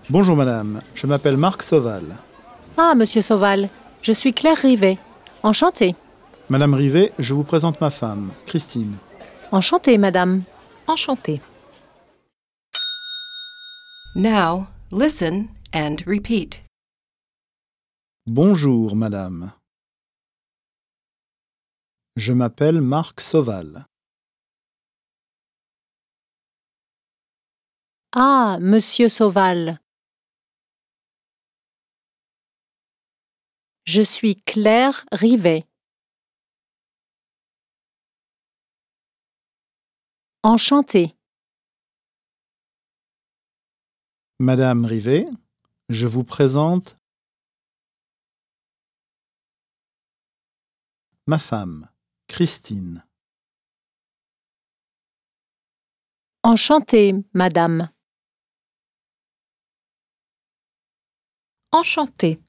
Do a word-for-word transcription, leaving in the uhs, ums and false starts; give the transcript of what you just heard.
Bonjour madame, je m'appelle Marc Sauval. Ah, monsieur Sauval, je suis Claire Rivet. Enchantée. Madame Rivet, je vous présente ma femme, Christine. Enchantée, madame. Enchantée. Now, listen and repeat. Bonjour madame. Je m'appelle Marc Sauval. Ah, monsieur Sauval. Je suis Claire Rivet. Enchantée. Madame Rivet, je vous présente ma femme, Christine. Enchantée, madame. Enchantée.